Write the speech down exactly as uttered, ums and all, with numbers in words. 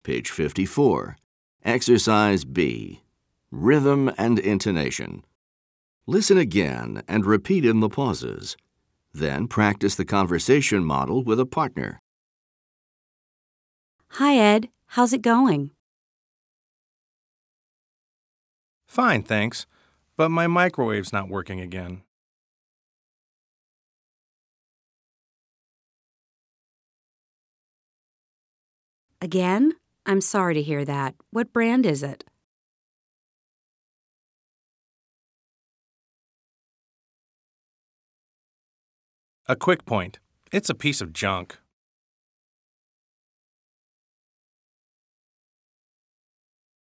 Page fifty-four. Exercise B. Rhythm and intonation. Listen again and repeat in the pauses. Then practice the conversation model with a partner. Hi, Ed. How's it going? Fine, thanks. But my microwave's not working again. Again? I'm sorry to hear that. What brand is it? A quick point. It's a piece of junk.